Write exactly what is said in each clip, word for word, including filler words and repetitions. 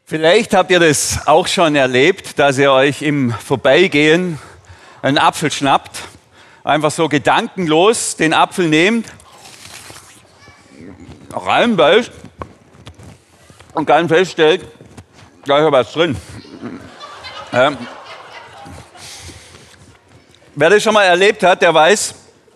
Vielleicht habt ihr das auch schon erlebt, dass ihr euch im Vorbeigehen einen Apfel schnappt, einfach so gedankenlos den Apfel nehmt, reinbeißt und dann feststellt, da ist ja was drin. Ja. Wer das schon mal erlebt hat, der weiß,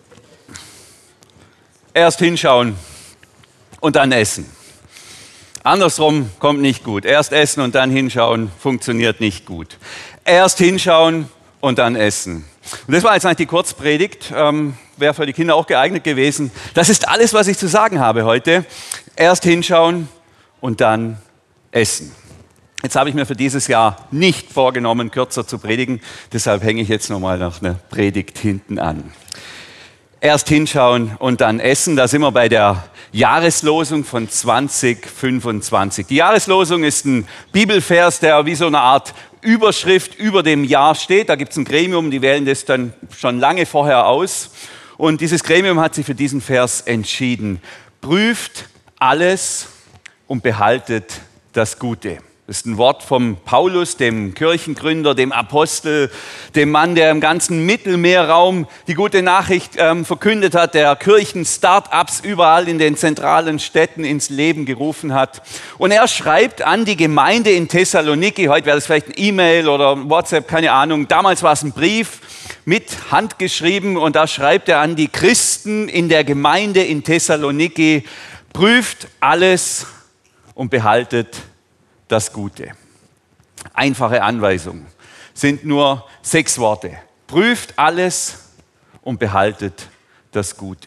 erst hinschauen und dann essen. Andersrum kommt nicht gut. Erst essen und dann hinschauen funktioniert nicht gut. Erst hinschauen und dann essen. Und das war jetzt eigentlich die Kurzpredigt. Ähm, wäre für die Kinder auch geeignet gewesen. Das ist alles, was ich zu sagen habe heute. Erst hinschauen und dann essen. Jetzt habe ich mir für dieses Jahr nicht vorgenommen, kürzer zu predigen. Deshalb hänge ich jetzt nochmal nach einer Predigt hinten an. Erst hinschauen und dann essen. Da sind wir bei der Jahreslosung von zwanzig fünfundzwanzig. Die Jahreslosung ist ein Bibelvers, der wie so eine Art Überschrift über dem Jahr steht. Da gibt es ein Gremium, die wählen das dann schon lange vorher aus. Und dieses Gremium hat sich für diesen Vers entschieden. Prüft alles und behaltet das Gute. Das ist ein Wort vom Paulus, dem Kirchengründer, dem Apostel, dem Mann, der im ganzen Mittelmeerraum die gute Nachricht ähm, verkündet hat, der Kirchen-Start-ups überall in den zentralen Städten ins Leben gerufen hat. Und er schreibt an die Gemeinde in Thessaloniki, heute wäre das vielleicht ein E-Mail oder WhatsApp, keine Ahnung, damals war es ein Brief mit Hand geschrieben und da schreibt er an die Christen in der Gemeinde in Thessaloniki, prüft alles und behaltet das Gute. Einfache Anweisung. Sind nur sechs Worte. Prüft alles und behaltet das Gute.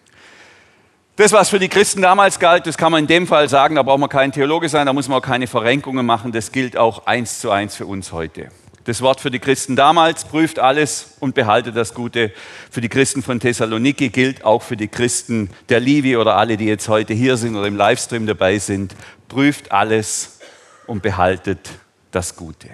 Das, was für die Christen damals galt, das kann man in dem Fall sagen, da braucht man kein Theologe sein, da muss man auch keine Verrenkungen machen, das gilt auch eins zu eins für uns heute. Das Wort für die Christen damals, prüft alles und behaltet das Gute. Für die Christen von Thessaloniki gilt auch für die Christen der Livi oder alle, die jetzt heute hier sind oder im Livestream dabei sind. Prüft alles und behaltet das Gute.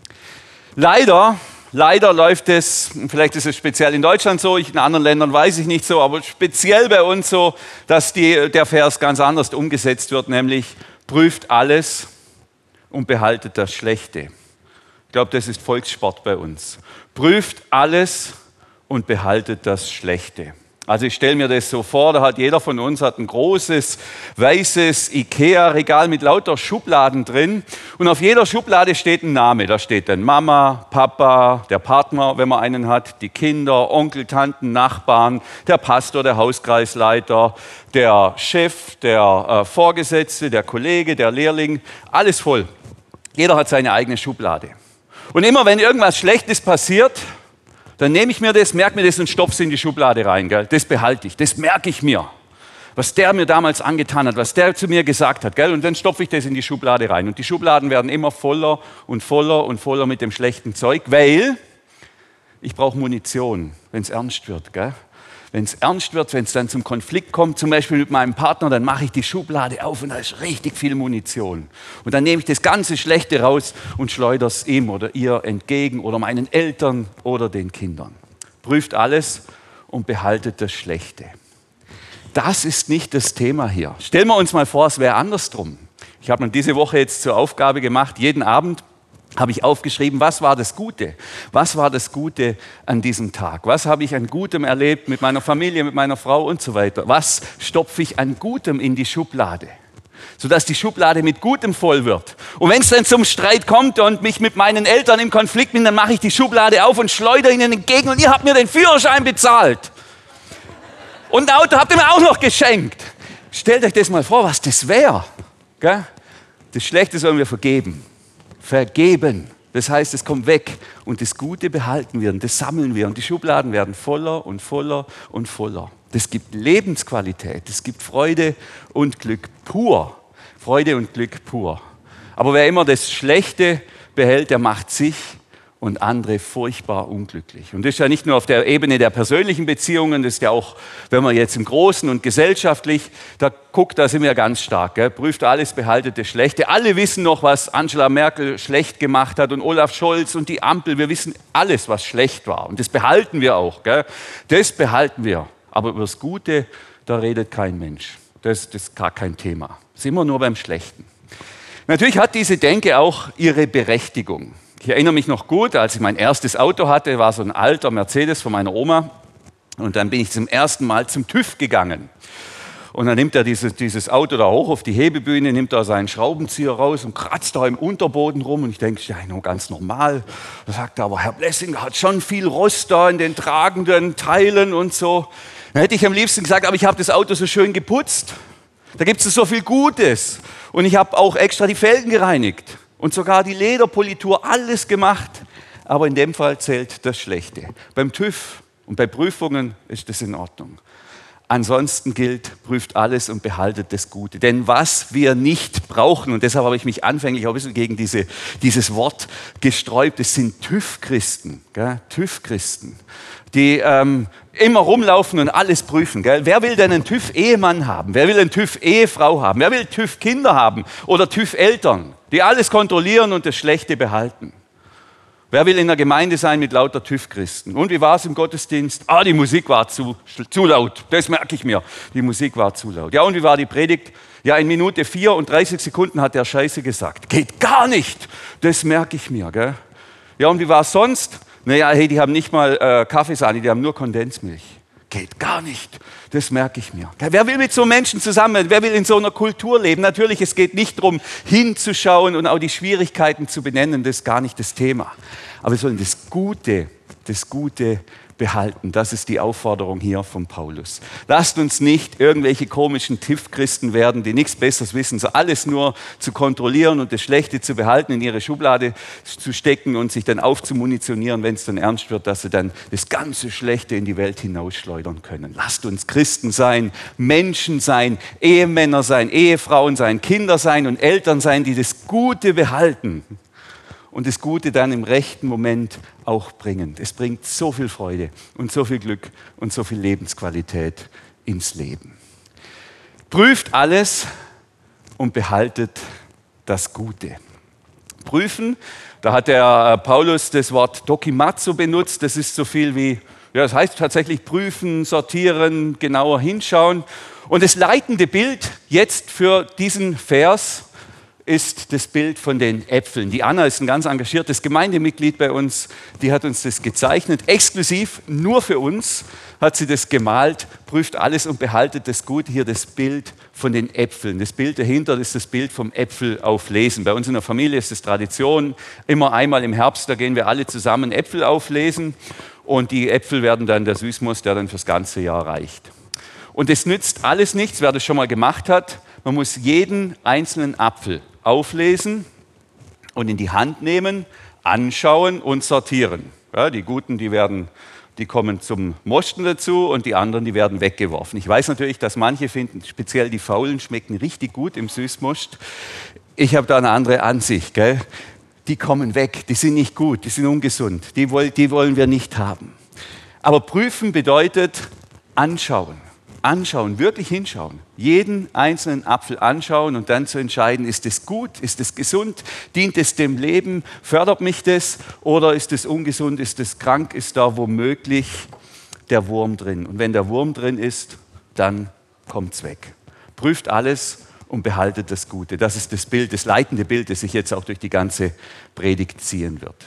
Leider, leider läuft es, vielleicht ist es speziell in Deutschland so, in anderen Ländern weiß ich nicht so, aber speziell bei uns so, dass die, der Vers ganz anders umgesetzt wird, nämlich prüft alles und behaltet das Schlechte. Ich glaube, das ist Volkssport bei uns. Prüft alles und behaltet das Schlechte. Also ich stelle mir das so vor, da hat jeder von uns hat ein großes, weißes Ikea-Regal mit lauter Schubladen drin und auf jeder Schublade steht ein Name. Da steht dann Mama, Papa, der Partner, wenn man einen hat, die Kinder, Onkel, Tanten, Nachbarn, der Pastor, der Hauskreisleiter, der Chef, der äh, Vorgesetzte, der Kollege, der Lehrling, alles voll. Jeder hat seine eigene Schublade. Und immer wenn irgendwas Schlechtes passiert, dann nehme ich mir das, merke mir das und stopfe es in die Schublade rein. Gell? Das behalte ich, das merke ich mir. Was der mir damals angetan hat, was der zu mir gesagt hat. Gell? Und dann stopfe ich das in die Schublade rein. Und die Schubladen werden immer voller und voller und voller mit dem schlechten Zeug, weil ich brauche Munition, wenn es ernst wird. Gell? Wenn es ernst wird, wenn es dann zum Konflikt kommt, zum Beispiel mit meinem Partner, dann mache ich die Schublade auf und da ist richtig viel Munition. Und dann nehme ich das ganze Schlechte raus und schleudere es ihm oder ihr entgegen oder meinen Eltern oder den Kindern. Prüft alles und behaltet das Schlechte. Das ist nicht das Thema hier. Stellen wir uns mal vor, es wäre andersrum. Ich habe mir diese Woche jetzt zur Aufgabe gemacht, jeden Abend habe ich aufgeschrieben, was war das Gute? Was war das Gute an diesem Tag? Was habe ich an Gutem erlebt mit meiner Familie, mit meiner Frau und so weiter? Was stopfe ich an Gutem in die Schublade? Sodass die Schublade mit Gutem voll wird. Und wenn es dann zum Streit kommt und mich mit meinen Eltern im Konflikt bin, dann mache ich die Schublade auf und schleudere ihnen entgegen und ihr habt mir den Führerschein bezahlt. Und ein Auto habt ihr mir auch noch geschenkt. Stellt euch das mal vor, was das wäre. Das Schlechte sollen wir vergeben. Vergeben. Das heißt, es kommt weg und das Gute behalten wir und das sammeln wir und die Schubladen werden voller und voller und voller. Das gibt Lebensqualität, das gibt Freude und Glück pur. Freude und Glück pur. Aber wer immer das Schlechte behält, der macht sich und andere furchtbar unglücklich. Und das ist ja nicht nur auf der Ebene der persönlichen Beziehungen, das ist ja auch, wenn man jetzt im Großen und gesellschaftlich, da guckt, da sind wir ganz stark. Gell? Prüft alles, behaltet das Schlechte. Alle wissen noch, was Angela Merkel schlecht gemacht hat und Olaf Scholz und die Ampel. Wir wissen alles, was schlecht war. Und das behalten wir auch. Gell? Das behalten wir. Aber über das Gute, da redet kein Mensch. Das, das ist gar kein Thema. Das ist immer nur beim Schlechten. Natürlich hat diese Denke auch ihre Berechtigung. Ich erinnere mich noch gut, als ich mein erstes Auto hatte, war so ein alter Mercedes von meiner Oma. Und dann bin ich zum ersten Mal zum TÜV gegangen. Und dann nimmt er dieses, dieses Auto da hoch auf die Hebebühne, nimmt da seinen Schraubenzieher raus und kratzt da im Unterboden rum. Und ich denke, ja, nur ganz normal. Da sagt er, aber Herr Blessinger hat schon viel Rost da in den tragenden Teilen und so. Dann hätte ich am liebsten gesagt, aber ich habe das Auto so schön geputzt. Da gibt es so viel Gutes. Und ich habe auch extra die Felgen gereinigt und sogar die Lederpolitur, alles gemacht. Aber in dem Fall zählt das Schlechte. Beim TÜV und bei Prüfungen ist das in Ordnung. Ansonsten gilt, prüft alles und behaltet das Gute. Denn was wir nicht brauchen, und deshalb habe ich mich anfänglich auch ein bisschen gegen diese, dieses Wort gesträubt, das sind TÜV-Christen, gell? TÜV-Christen, die ähm, immer rumlaufen und alles prüfen. Gell? Wer will denn einen TÜV-Ehemann haben? Wer will einen TÜV-Ehefrau haben? Wer will TÜV-Kinder haben? Oder TÜV-Eltern, die alles kontrollieren und das Schlechte behalten? Wer will in der Gemeinde sein mit lauter TÜV-Christen? Und wie war es im Gottesdienst? Ah, die Musik war zu, zu laut. Das merke ich mir. Die Musik war zu laut. Ja, und wie war die Predigt? Ja, in Minute vier und dreißig Sekunden hat der Scheiße gesagt. Geht gar nicht. Das merke ich mir. Gell? Ja, und wie war es sonst? Naja, hey, die haben nicht mal äh, Kaffeesahne, die haben nur Kondensmilch. Geht gar nicht. Das merke ich mir. Wer will mit so Menschen zusammen? Wer will in so einer Kultur leben? Natürlich, es geht nicht darum, hinzuschauen und auch die Schwierigkeiten zu benennen. Das ist gar nicht das Thema. Aber wir sollen das Gute, das Gute behalten. Das ist die Aufforderung hier von Paulus. Lasst uns nicht irgendwelche komischen TÜV-Christen werden, die nichts Besseres wissen, so alles nur zu kontrollieren und das Schlechte zu behalten, in ihre Schublade zu stecken und sich dann aufzumunitionieren, wenn es dann ernst wird, dass sie dann das ganze Schlechte in die Welt hinausschleudern können. Lasst uns Christen sein, Menschen sein, Ehemänner sein, Ehefrauen sein, Kinder sein und Eltern sein, die das Gute behalten. Und das Gute dann im rechten Moment auch bringen. Es bringt so viel Freude und so viel Glück und so viel Lebensqualität ins Leben. Prüft alles und behaltet das Gute. Prüfen, da hat der Paulus das Wort dokimazo benutzt. Das ist so viel wie, ja, das heißt tatsächlich prüfen, sortieren, genauer hinschauen. Und das leitende Bild jetzt für diesen Vers ist das Bild von den Äpfeln. Die Anna ist ein ganz engagiertes Gemeindemitglied bei uns, die hat uns das gezeichnet, exklusiv nur für uns hat sie das gemalt, prüft alles und behaltet das Gute. Hier das Bild von den Äpfeln. Das Bild dahinter ist das Bild vom Äpfel auflesen. Bei uns in der Familie ist es Tradition, immer einmal im Herbst, da gehen wir alle zusammen Äpfel auflesen und die Äpfel werden dann der Süßmus, der dann fürs ganze Jahr reicht. Und es nützt alles nichts, wer das schon mal gemacht hat, man muss jeden einzelnen Apfel auflesen und in die Hand nehmen, anschauen und sortieren. Ja, die Guten, die, werden, die kommen zum Mosten dazu und die anderen, die werden weggeworfen. Ich weiß natürlich, dass manche finden, speziell die Faulen schmecken richtig gut im Süßmost. Ich habe da eine andere Ansicht. Gell? Die kommen weg, die sind nicht gut, die sind ungesund, die, woll, die wollen wir nicht haben. Aber prüfen bedeutet anschauen. Anschauen, wirklich hinschauen, jeden einzelnen Apfel anschauen und dann zu entscheiden, ist es gut, ist es gesund, dient es dem Leben, fördert mich das oder ist es ungesund, ist es krank, ist da womöglich der Wurm drin. Und wenn der Wurm drin ist, dann kommt es weg. Prüft alles und behaltet das Gute. Das ist das Bild, das leitende Bild, das sich jetzt auch durch die ganze Predigt ziehen wird.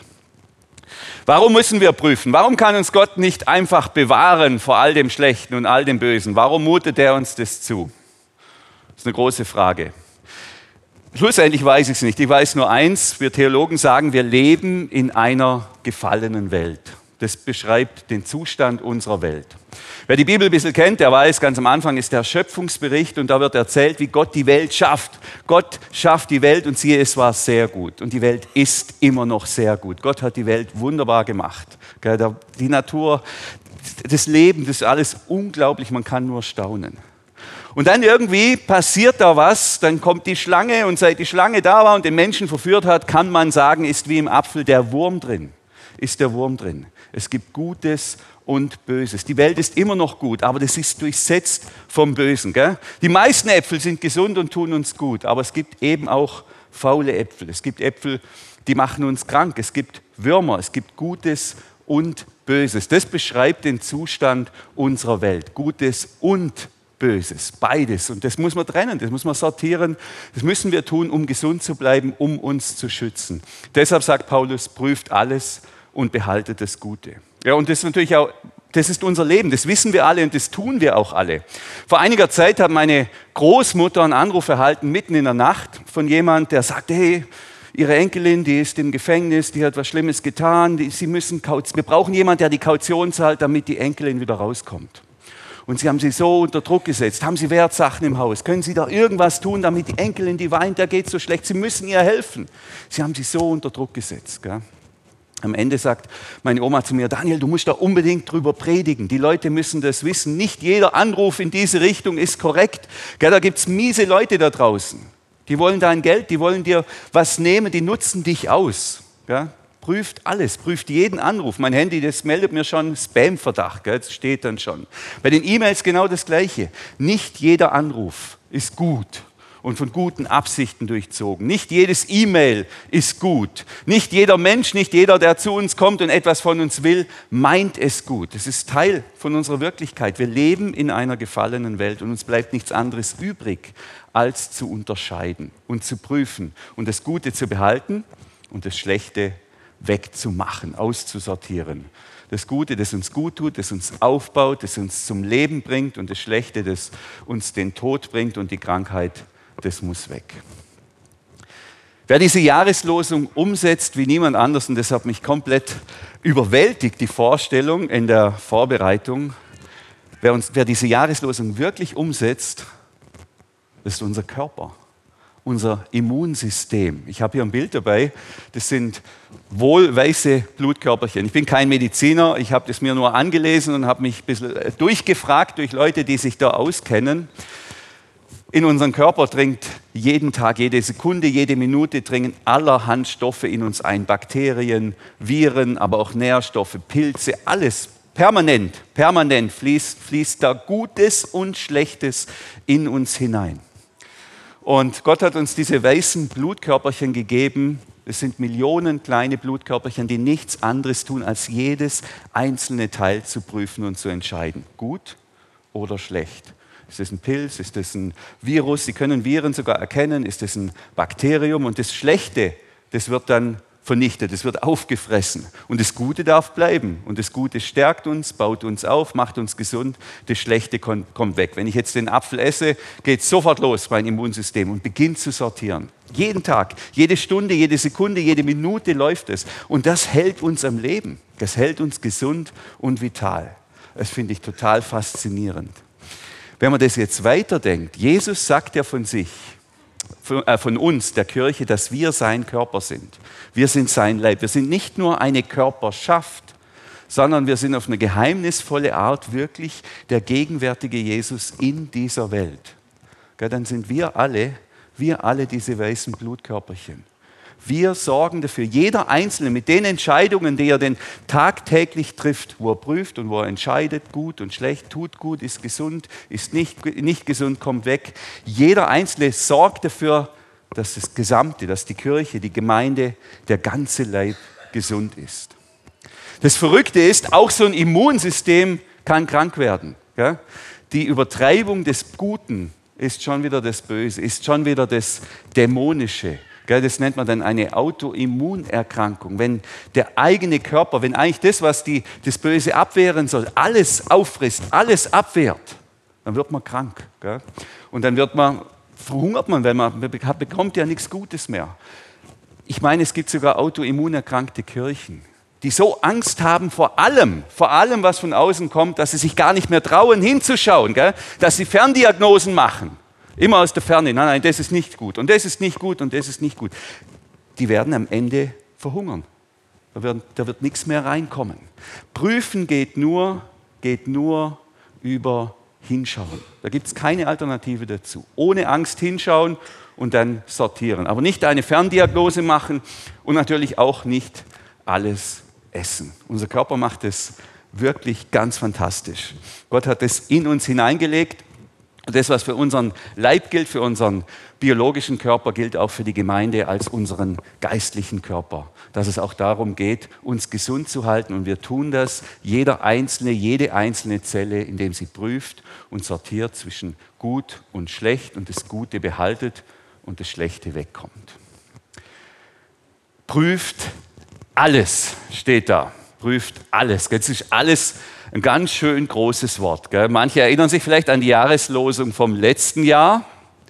Warum müssen wir prüfen? Warum kann uns Gott nicht einfach bewahren vor all dem Schlechten und all dem Bösen? Warum mutet er uns das zu? Das ist eine große Frage. Schlussendlich weiß ich es nicht. Ich weiß nur eins, wir Theologen sagen, wir leben in einer gefallenen Welt. Das beschreibt den Zustand unserer Welt. Wer die Bibel ein bisschen kennt, der weiß, ganz am Anfang ist der Schöpfungsbericht und da wird erzählt, wie Gott die Welt schafft. Gott schafft die Welt und siehe, es war sehr gut. Und die Welt ist immer noch sehr gut. Gott hat die Welt wunderbar gemacht. Die Natur, das Leben, das ist alles unglaublich, man kann nur staunen. Und dann irgendwie passiert da was, dann kommt die Schlange und seit die Schlange da war und den Menschen verführt hat, kann man sagen, ist wie im Apfel der Wurm drin. Ist der Wurm drin. Es gibt Gutes und Böses. Die Welt ist immer noch gut, aber das ist durchsetzt vom Bösen. Gell? Die meisten Äpfel sind gesund und tun uns gut, aber es gibt eben auch faule Äpfel. Es gibt Äpfel, die machen uns krank. Es gibt Würmer, es gibt Gutes und Böses. Das beschreibt den Zustand unserer Welt. Gutes und Böses, beides. Und das muss man trennen, das muss man sortieren, das müssen wir tun, um gesund zu bleiben, um uns zu schützen. Deshalb sagt Paulus, prüft alles und behaltet das Gute. Ja, und das ist natürlich auch, das ist unser Leben, das wissen wir alle und das tun wir auch alle. Vor einiger Zeit hat meine Großmutter einen Anruf erhalten, mitten in der Nacht, von jemand, der sagte, hey, ihre Enkelin, die ist im Gefängnis, die hat was Schlimmes getan, die, sie müssen, wir brauchen jemanden, der die Kaution zahlt, damit die Enkelin wieder rauskommt. Und sie haben sie so unter Druck gesetzt, haben sie Wertsachen im Haus, können sie da irgendwas tun, damit die Enkelin, die weint, der geht so schlecht, sie müssen ihr helfen. Sie haben sie so unter Druck gesetzt, gell? Am Ende sagt meine Oma zu mir, Daniel, du musst da unbedingt drüber predigen. Die Leute müssen das wissen. Nicht jeder Anruf in diese Richtung ist korrekt. Gell, da gibt es miese Leute da draußen. Die wollen dein Geld, die wollen dir was nehmen, die nutzen dich aus. Gell? Prüft alles, prüft jeden Anruf. Mein Handy, das meldet mir schon Spam-Verdacht, gell? Das steht dann schon. Bei den E-Mails genau das Gleiche. Nicht jeder Anruf ist gut und von guten Absichten durchzogen. Nicht jedes E-Mail ist gut. Nicht jeder Mensch, nicht jeder, der zu uns kommt und etwas von uns will, meint es gut. Das ist Teil von unserer Wirklichkeit. Wir leben in einer gefallenen Welt und uns bleibt nichts anderes übrig, als zu unterscheiden und zu prüfen und das Gute zu behalten und das Schlechte wegzumachen, auszusortieren. Das Gute, das uns gut tut, das uns aufbaut, das uns zum Leben bringt und das Schlechte, das uns den Tod bringt und die Krankheit, das muss weg. Wer diese Jahreslosung umsetzt wie niemand anders, und das hat mich komplett überwältigt, die Vorstellung in der Vorbereitung, wer, uns, wer diese Jahreslosung wirklich umsetzt, das ist unser Körper, unser Immunsystem. Ich habe hier ein Bild dabei, das sind wohlweiße Blutkörperchen. Ich bin kein Mediziner, ich habe das mir nur angelesen und habe mich ein bisschen durchgefragt durch Leute, die sich da auskennen. In unseren Körper dringt jeden Tag, jede Sekunde, jede Minute dringen allerhand Stoffe in uns ein. Bakterien, Viren, aber auch Nährstoffe, Pilze, alles permanent, permanent fließt, fließt da Gutes und Schlechtes in uns hinein. Und Gott hat uns diese weißen Blutkörperchen gegeben. Es sind Millionen kleine Blutkörperchen, die nichts anderes tun, als jedes einzelne Teil zu prüfen und zu entscheiden. Gut oder schlecht. Ist das ein Pilz? Ist das ein Virus? Sie können Viren sogar erkennen. Ist das ein Bakterium? Und das Schlechte, das wird dann vernichtet, es wird aufgefressen. Und das Gute darf bleiben. Und das Gute stärkt uns, baut uns auf, macht uns gesund. Das Schlechte kommt weg. Wenn ich jetzt den Apfel esse, geht es sofort los, mein Immunsystem, und beginnt zu sortieren. Jeden Tag, jede Stunde, jede Sekunde, jede Minute läuft es. Und das hält uns am Leben. Das hält uns gesund und vital. Das finde ich total faszinierend. Wenn man das jetzt weiterdenkt, Jesus sagt ja von sich, von, äh, von uns, der Kirche, dass wir sein Körper sind. Wir sind sein Leib. Wir sind nicht nur eine Körperschaft, sondern wir sind auf eine geheimnisvolle Art wirklich der gegenwärtige Jesus in dieser Welt. Ja, dann sind wir alle, wir alle diese weißen Blutkörperchen. Wir sorgen dafür, jeder Einzelne mit den Entscheidungen, die er denn tagtäglich trifft, wo er prüft und wo er entscheidet, gut und schlecht, tut gut, ist gesund, ist nicht, nicht gesund, kommt weg. Jeder Einzelne sorgt dafür, dass das Gesamte, dass die Kirche, die Gemeinde, der ganze Leib gesund ist. Das Verrückte ist, auch so ein Immunsystem kann krank werden. Ja? Die Übertreibung des Guten ist schon wieder das Böse, ist schon wieder das Dämonische. Das nennt man dann eine Autoimmunerkrankung. Wenn der eigene Körper, wenn eigentlich das, was die, das Böse abwehren soll, alles auffrisst, alles abwehrt, dann wird man krank. Und dann wird man, verhungert man, weil man bekommt ja nichts Gutes mehr. Ich meine, es gibt sogar autoimmunerkrankte Kirchen, die so Angst haben vor allem, vor allem, was von außen kommt, dass sie sich gar nicht mehr trauen, hinzuschauen, dass sie Ferndiagnosen machen. Immer aus der Ferne, nein, nein, das ist nicht gut und das ist nicht gut und das ist nicht gut. Die werden am Ende verhungern. Da wird, da wird nichts mehr reinkommen. Prüfen geht nur, geht nur über Hinschauen. Da gibt es keine Alternative dazu. Ohne Angst hinschauen und dann sortieren. Aber nicht eine Ferndiagnose machen und natürlich auch nicht alles essen. Unser Körper macht es wirklich ganz fantastisch. Gott hat es in uns hineingelegt. Und das, was für unseren Leib gilt, für unseren biologischen Körper, gilt auch für die Gemeinde als unseren geistlichen Körper. Dass es auch darum geht, uns gesund zu halten. Und wir tun das, jeder Einzelne, jede einzelne Zelle, indem sie prüft und sortiert zwischen gut und schlecht und das Gute behaltet und das Schlechte wegkommt. Prüft alles, steht da. Prüft alles. Jetzt ist alles ein ganz schön großes Wort. Gell? Manche erinnern sich vielleicht an die Jahreslosung vom letzten Jahr.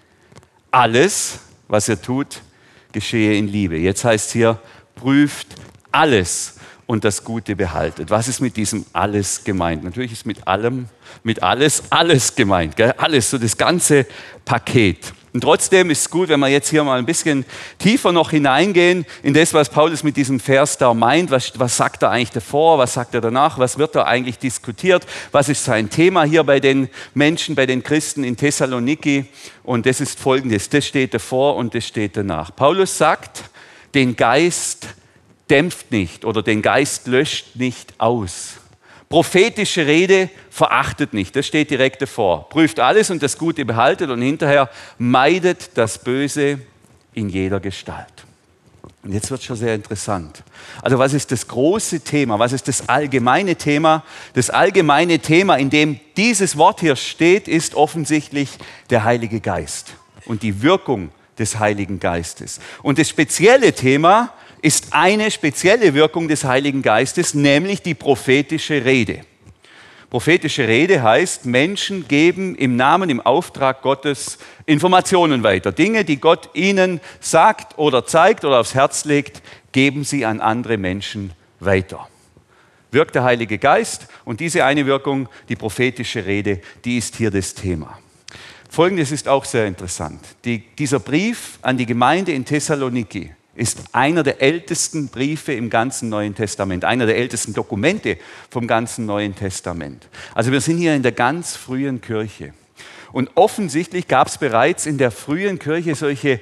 Alles, was ihr tut, geschehe in Liebe. Jetzt heißt es hier, prüft alles und das Gute behaltet. Was ist mit diesem alles gemeint? Natürlich ist mit allem, mit alles, alles gemeint. Gell? Alles, so das ganze Paket. Und trotzdem ist es gut, wenn wir jetzt hier mal ein bisschen tiefer noch hineingehen in das, was Paulus mit diesem Vers da meint. Was, was sagt er eigentlich davor? Was sagt er danach? Was wird da eigentlich diskutiert? Was ist sein Thema hier bei den Menschen, bei den Christen in Thessaloniki? Und das ist Folgendes. Das steht davor und das steht danach. Paulus sagt, den Geist dämpft nicht oder den Geist löscht nicht aus. Prophetische Rede verachtet nicht, das steht direkt davor. Prüft alles und das Gute behaltet und hinterher meidet das Böse in jeder Gestalt. Und jetzt wird es schon sehr interessant. Also was ist das große Thema? Was ist das allgemeine Thema? Das allgemeine Thema, in dem dieses Wort hier steht, ist offensichtlich der Heilige Geist und die Wirkung des Heiligen Geistes. Und das spezielle Thema ist eine spezielle Wirkung des Heiligen Geistes, nämlich die prophetische Rede. Prophetische Rede heißt, Menschen geben im Namen, im Auftrag Gottes Informationen weiter. Dinge, die Gott ihnen sagt oder zeigt oder aufs Herz legt, geben sie an andere Menschen weiter. Wirkt der Heilige Geist und diese eine Wirkung, die prophetische Rede, die ist hier das Thema. Folgendes ist auch sehr interessant. Die, dieser Brief an die Gemeinde in Thessaloniki ist einer der ältesten Briefe im ganzen Neuen Testament, einer der ältesten Dokumente vom ganzen Neuen Testament. Also wir sind hier in der ganz frühen Kirche. Und offensichtlich gab es bereits in der frühen Kirche solche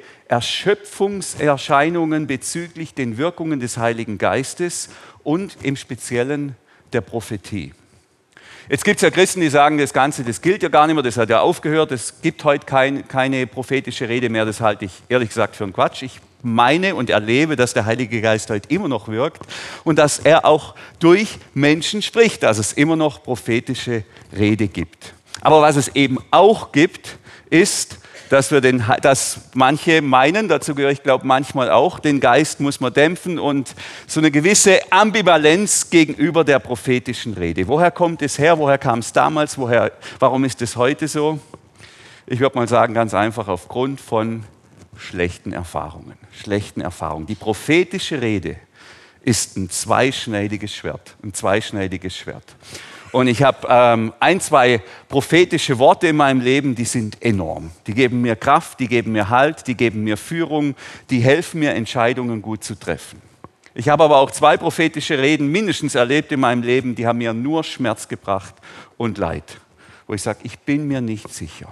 Erschöpfungserscheinungen bezüglich den Wirkungen des Heiligen Geistes und im Speziellen der Prophetie. Jetzt gibt es ja Christen, die sagen, das Ganze, das gilt ja gar nicht mehr, das hat ja aufgehört, es gibt heute kein, keine prophetische Rede mehr, das halte ich ehrlich gesagt für einen Quatsch. Ich meine und erlebe, dass der Heilige Geist heute immer noch wirkt und dass er auch durch Menschen spricht, dass es immer noch prophetische Rede gibt. Aber was es eben auch gibt, ist, dass, wir den, dass manche meinen, dazu gehöre ich glaube manchmal auch, den Geist muss man dämpfen und so eine gewisse Ambivalenz gegenüber der prophetischen Rede. Woher kommt es her? Woher kam es damals? Woher, warum ist es heute so? Ich würde mal sagen, ganz einfach aufgrund von schlechten Erfahrungen. Schlechten Erfahrungen. Die prophetische Rede ist ein zweischneidiges Schwert. Ein zweischneidiges Schwert. Und ich habe ähm, ein, zwei prophetische Worte in meinem Leben, die sind enorm. Die geben mir Kraft, die geben mir Halt, die geben mir Führung, die helfen mir, Entscheidungen gut zu treffen. Ich habe aber auch zwei prophetische Reden mindestens erlebt in meinem Leben, die haben mir nur Schmerz gebracht und Leid. Wo ich sage, ich bin mir nicht sicher.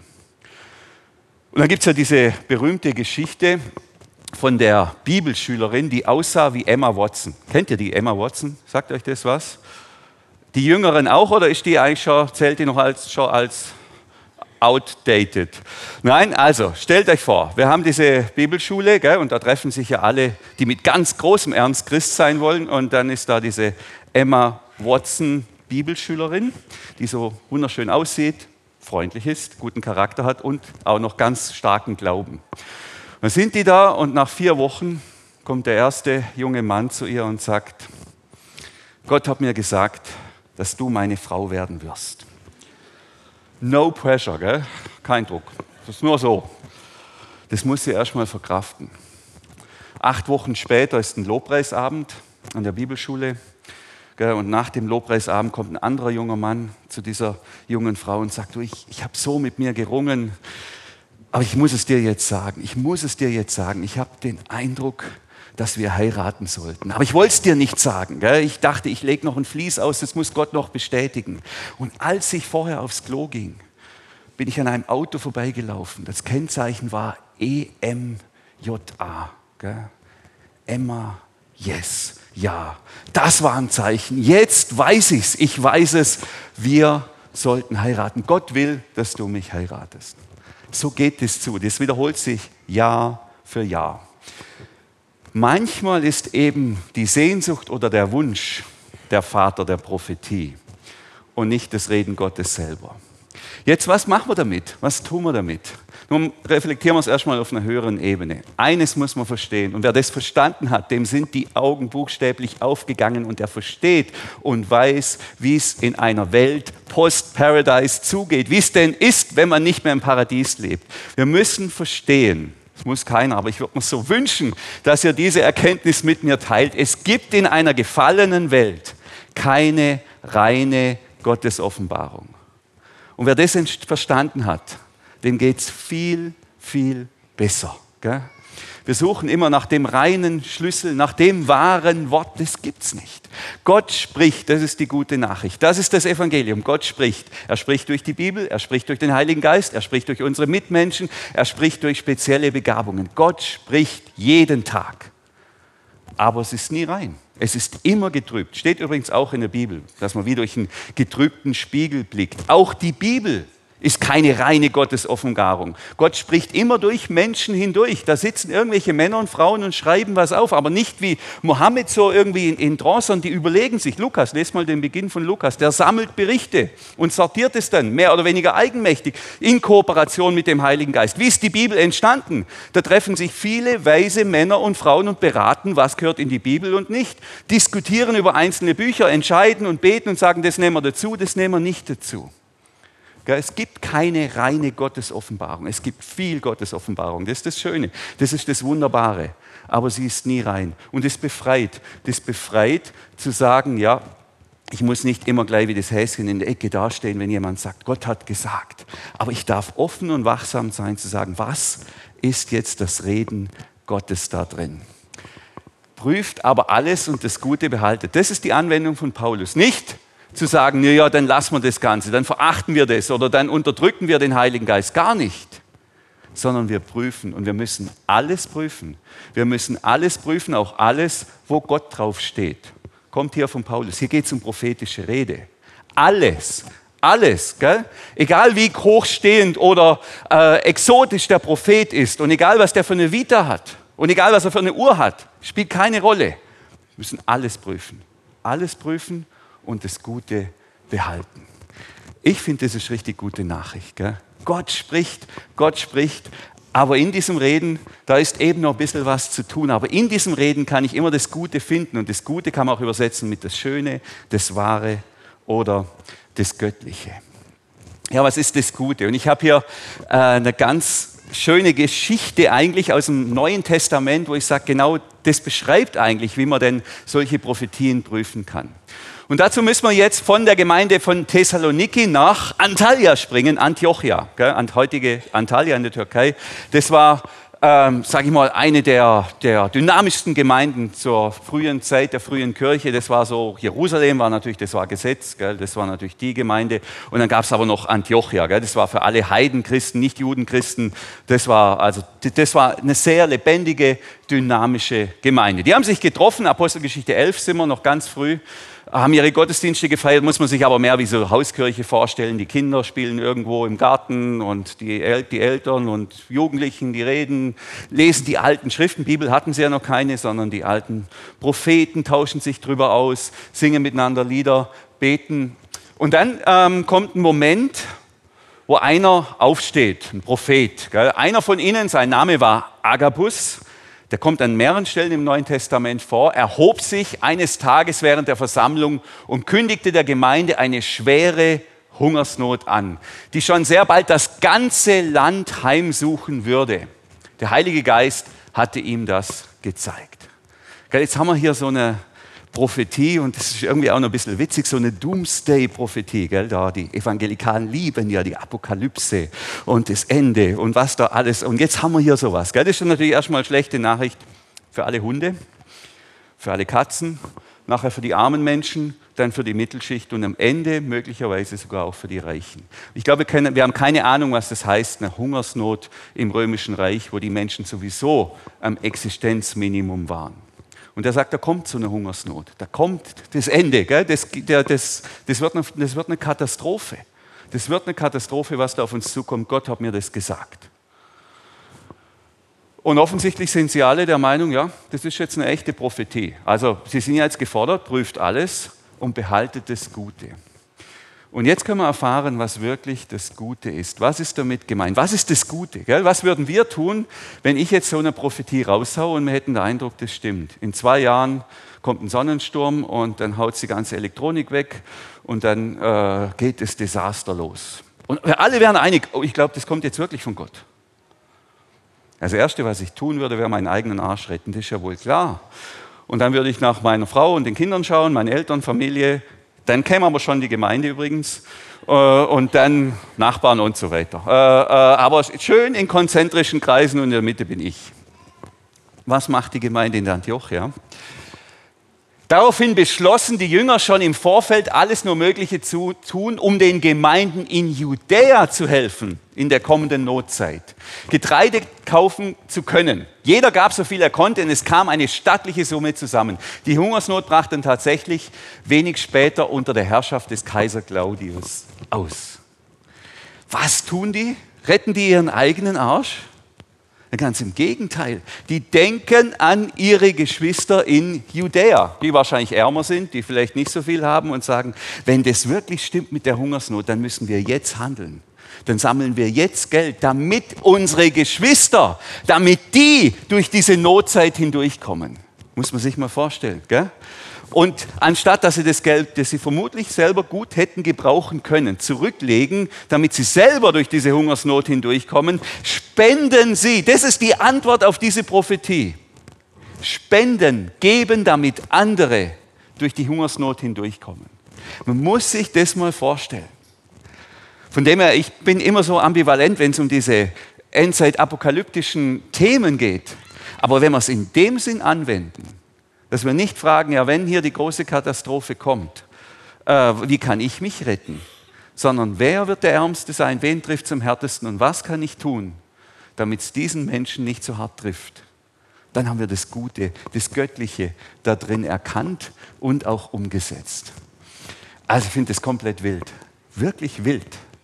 Und dann gibt es ja diese berühmte Geschichte von der Bibelschülerin, die aussah wie Emma Watson. Kennt ihr die Emma Watson? Sagt euch das was? Die Jüngeren auch oder ist die eigentlich schon, zählt die noch als, schon als outdated? Nein, also stellt euch vor, wir haben diese Bibelschule, gell, und da treffen sich ja alle, die mit ganz großem Ernst Christ sein wollen und dann ist da diese Emma Watson Bibelschülerin, die so wunderschön aussieht, freundlich ist, guten Charakter hat und auch noch ganz starken Glauben. Dann sind die da und nach vier Wochen kommt der erste junge Mann zu ihr und sagt, Gott hat mir gesagt, dass du meine Frau werden wirst. No pressure, gell? Kein Druck. Das ist nur so. Das muss sie erst mal verkraften. Acht Wochen später ist ein Lobpreisabend an der Bibelschule. Gell? Und nach dem Lobpreisabend kommt ein anderer junger Mann zu dieser jungen Frau und sagt, du, ich, ich habe so mit mir gerungen, aber ich muss es dir jetzt sagen. Ich muss es dir jetzt sagen. Ich habe den Eindruck, dass wir heiraten sollten. Aber ich wollte es dir nicht sagen. Gell? Ich dachte, ich lege noch ein Vlies aus, das muss Gott noch bestätigen. Und als ich vorher aufs Klo ging, bin ich an einem Auto vorbeigelaufen. Das Kennzeichen war E M J A. Gell? Emma, yes, ja. Das war ein Zeichen. Jetzt weiß ich es. Ich weiß es. Wir sollten heiraten. Gott will, dass du mich heiratest. So geht es zu. Das wiederholt sich Jahr für Jahr. Manchmal ist eben die Sehnsucht oder der Wunsch der Vater der Prophetie und nicht das Reden Gottes selber. Jetzt, was machen wir damit? Was tun wir damit? Nun reflektieren wir es erstmal auf einer höheren Ebene. Eines muss man verstehen, und wer das verstanden hat, dem sind die Augen buchstäblich aufgegangen und er versteht und weiß, wie es in einer Welt Post-Paradise zugeht, wie es denn ist, wenn man nicht mehr im Paradies lebt. Wir müssen verstehen, das muss keiner, aber ich würde mir so wünschen, dass ihr diese Erkenntnis mit mir teilt. Es gibt in einer gefallenen Welt keine reine Gottesoffenbarung. Und wer das verstanden hat, dem geht es viel, viel besser. Gell? Wir suchen immer nach dem reinen Schlüssel, nach dem wahren Wort. Das gibt es nicht. Gott spricht, das ist die gute Nachricht. Das ist das Evangelium. Gott spricht. Er spricht durch die Bibel, er spricht durch den Heiligen Geist, er spricht durch unsere Mitmenschen, er spricht durch spezielle Begabungen. Gott spricht jeden Tag. Aber es ist nie rein. Es ist immer getrübt. Steht übrigens auch in der Bibel, dass man wie durch einen getrübten Spiegel blickt. Auch die Bibel ist keine reine Gottesoffenbarung. Gott spricht immer durch Menschen hindurch. Da sitzen irgendwelche Männer und Frauen und schreiben was auf, aber nicht wie Mohammed so irgendwie in, in Trance, sondern die überlegen sich. Lukas, lest mal den Beginn von Lukas. Der sammelt Berichte und sortiert es dann, mehr oder weniger eigenmächtig, in Kooperation mit dem Heiligen Geist. Wie ist die Bibel entstanden? Da treffen sich viele weise Männer und Frauen und beraten, was gehört in die Bibel und nicht. Diskutieren über einzelne Bücher, entscheiden und beten und sagen, das nehmen wir dazu, das nehmen wir nicht dazu. Es gibt keine reine Gottesoffenbarung. Es gibt viel Gottesoffenbarung. Das ist das Schöne. Das ist das Wunderbare. Aber sie ist nie rein. Und es befreit. Das befreit zu sagen, ja, ich muss nicht immer gleich wie das Häschen in der Ecke dastehen, wenn jemand sagt, Gott hat gesagt. Aber ich darf offen und wachsam sein, zu sagen, was ist jetzt das Reden Gottes da drin? Prüft aber alles und das Gute behaltet. Das ist die Anwendung von Paulus. Nicht zu sagen, ja, dann lassen wir das Ganze, dann verachten wir das oder dann unterdrücken wir den Heiligen Geist. Gar nicht. Sondern wir prüfen und wir müssen alles prüfen. Wir müssen alles prüfen, auch alles, wo Gott drauf steht. Kommt hier von Paulus. Hier geht es um prophetische Rede. Alles, alles, gell? Egal wie hochstehend oder äh, exotisch der Prophet ist und egal was der für eine Vita hat und egal was er für eine Uhr hat, spielt keine Rolle. Wir müssen alles prüfen. Alles prüfen und das Gute behalten. Ich finde, das ist richtig gute Nachricht. Gell? Gott spricht, Gott spricht, aber in diesem Reden, da ist eben noch ein bisschen was zu tun. Aber in diesem Reden kann ich immer das Gute finden und das Gute kann man auch übersetzen mit das Schöne, das Wahre oder das Göttliche. Ja, was ist das Gute? Und ich habe hier äh, eine ganz schöne Geschichte eigentlich aus dem Neuen Testament, wo ich sage, genau das beschreibt eigentlich, wie man denn solche Prophetien prüfen kann. Und dazu müssen wir jetzt von der Gemeinde von Thessaloniki nach Antalya springen, Antiochia, gell, heutige Antalya in der Türkei. Das war, ähm, sage ich mal, eine der, der dynamischsten Gemeinden zur frühen Zeit der frühen Kirche. Das war so, Jerusalem war natürlich, das war Gesetz, gell, das war natürlich die Gemeinde. Und dann gab es aber noch Antiochia, gell, das war für alle Heidenchristen, nicht Judenchristen. Das war, also, das war eine sehr lebendige, dynamische Gemeinde. Die haben sich getroffen, Apostelgeschichte elf sind wir noch ganz früh, haben ihre Gottesdienste gefeiert, muss man sich aber mehr wie so Hauskirche vorstellen. Die Kinder spielen irgendwo im Garten und die, El- die Eltern und Jugendlichen, die reden, lesen die alten Schriften. Bibel hatten sie ja noch keine, sondern die alten Propheten tauschen sich drüber aus, singen miteinander Lieder, beten. Und dann ähm, kommt ein Moment, wo einer aufsteht, ein Prophet. Gell? Einer von ihnen, sein Name war Agabus, der kommt an mehreren Stellen im Neuen Testament vor, erhob sich eines Tages während der Versammlung und kündigte der Gemeinde eine schwere Hungersnot an, die schon sehr bald das ganze Land heimsuchen würde. Der Heilige Geist hatte ihm das gezeigt. Jetzt haben wir hier so eine Prophetie und das ist irgendwie auch noch ein bisschen witzig, so eine Doomsday-Prophetie, gell? Da die Evangelikalen lieben ja die Apokalypse und das Ende und was da alles. Und jetzt haben wir hier sowas, gell? Das ist natürlich erstmal eine schlechte Nachricht für alle Hunde, für alle Katzen, nachher für die armen Menschen, dann für die Mittelschicht und am Ende möglicherweise sogar auch für die Reichen. Ich glaube, wir, können, wir haben keine Ahnung, was das heißt, eine Hungersnot im Römischen Reich, wo die Menschen sowieso am Existenzminimum waren. Und er sagt, da kommt so eine Hungersnot, da kommt das Ende, gell? Das, der, das, das, wird eine, das wird eine Katastrophe. Das wird eine Katastrophe, was da auf uns zukommt. Gott hat mir das gesagt. Und offensichtlich sind sie alle der Meinung, ja, das ist jetzt eine echte Prophetie. Also sie sind jetzt gefordert, prüft alles und behaltet das Gute. Und jetzt können wir erfahren, was wirklich das Gute ist. Was ist damit gemeint? Was ist das Gute? Gell? Was würden wir tun, wenn ich jetzt so eine Prophetie raushaue und wir hätten den Eindruck, das stimmt. In zwei Jahren kommt ein Sonnensturm und dann haut die ganze Elektronik weg und dann äh, geht das Desaster los. Und alle wären einig, oh, ich glaube, das kommt jetzt wirklich von Gott. Das Erste, was ich tun würde, wäre meinen eigenen Arsch retten, das ist ja wohl klar. Und dann würde ich nach meiner Frau und den Kindern schauen, meine Eltern, Familie. Dann käme aber schon die Gemeinde übrigens äh, und dann Nachbarn und so weiter. Äh, äh, aber schön in konzentrischen Kreisen und in der Mitte bin ich. Was macht die Gemeinde in der Antiochia? Daraufhin beschlossen die Jünger schon im Vorfeld, alles nur Mögliche zu tun, um den Gemeinden in Judäa zu helfen in der kommenden Notzeit. Getreide kaufen zu können. Jeder gab so viel er konnte und es kam eine stattliche Summe zusammen. Die Hungersnot brach dann tatsächlich wenig später unter der Herrschaft des Kaiser Claudius aus. Was tun die? Retten die ihren eigenen Arsch? Ganz im Gegenteil. Die denken an ihre Geschwister in Judäa, die wahrscheinlich ärmer sind, die vielleicht nicht so viel haben und sagen, wenn das wirklich stimmt mit der Hungersnot, dann müssen wir jetzt handeln. Dann sammeln wir jetzt Geld, damit unsere Geschwister, damit die durch diese Notzeit hindurchkommen. Muss man sich mal vorstellen, gell? Und anstatt, dass sie das Geld, das sie vermutlich selber gut hätten gebrauchen können, zurücklegen, damit sie selber durch diese Hungersnot hindurchkommen, spenden sie. Das ist die Antwort auf diese Prophetie. Spenden, geben, damit andere durch die Hungersnot hindurchkommen. Man muss sich das mal vorstellen. Von dem her, ich bin immer so ambivalent, wenn es um diese endzeit-apokalyptischen Themen geht. Aber wenn wir es in dem Sinn anwenden, dass wir nicht fragen, ja, wenn hier die große Katastrophe kommt, äh, wie kann ich mich retten? Sondern wer wird der Ärmste sein, wen trifft es am härtesten und was kann ich tun, damit es diesen Menschen nicht so hart trifft? Dann haben wir das Gute, das Göttliche da drin erkannt und auch umgesetzt. Also ich finde das komplett wild, wirklich wild.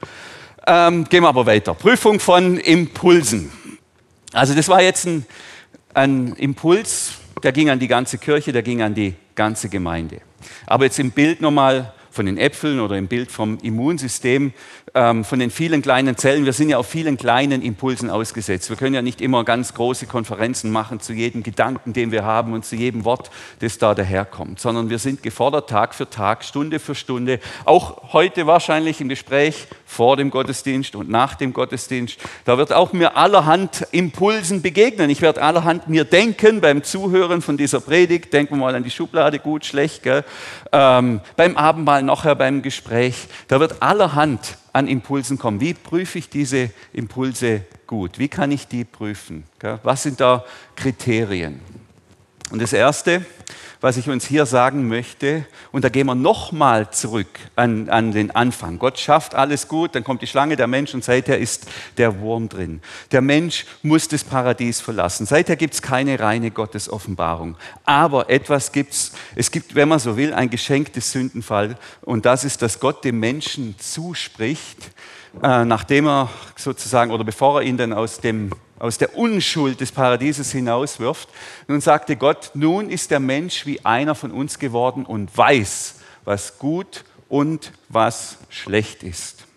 Ähm, gehen wir aber weiter. Prüfung von Impulsen. Also das war jetzt ein, ein Impuls, der ging an die ganze Kirche, der ging an die ganze Gemeinde. Aber jetzt im Bild nochmal von den Äpfeln oder im Bild vom Immunsystem, ähm, von den vielen kleinen Zellen. Wir sind ja auf vielen kleinen Impulsen ausgesetzt. Wir können ja nicht immer ganz große Konferenzen machen zu jedem Gedanken, den wir haben und zu jedem Wort, das da daherkommt, sondern wir sind gefordert Tag für Tag, Stunde für Stunde, auch heute wahrscheinlich im Gespräch vor dem Gottesdienst und nach dem Gottesdienst. Da wird auch mir allerhand Impulsen begegnen. Ich werde allerhand mir denken beim Zuhören von dieser Predigt. Denken wir mal an die Schublade, gut, schlecht, gell? Ähm, beim Abendmahl, nachher beim Gespräch. Da wird allerhand an Impulsen kommen. Wie prüfe ich diese Impulse gut? Wie kann ich die prüfen? Gell? Was sind da Kriterien? Und das Erste, was ich uns hier sagen möchte, und da gehen wir nochmal zurück an, an den Anfang. Gott schafft alles gut, dann kommt die Schlange, der Mensch und seither ist der Wurm drin. Der Mensch muss das Paradies verlassen. Seither gibt es keine reine Gottesoffenbarung. Aber etwas gibt es, es gibt, wenn man so will, ein Geschenk des Sündenfalls und das ist, dass Gott dem Menschen zuspricht, äh, nachdem er sozusagen, oder bevor er ihn dann aus dem aus der Unschuld des Paradieses hinauswirft. Nun sagte Gott, nun ist der Mensch wie einer von uns geworden und weiß, was gut und was schlecht ist.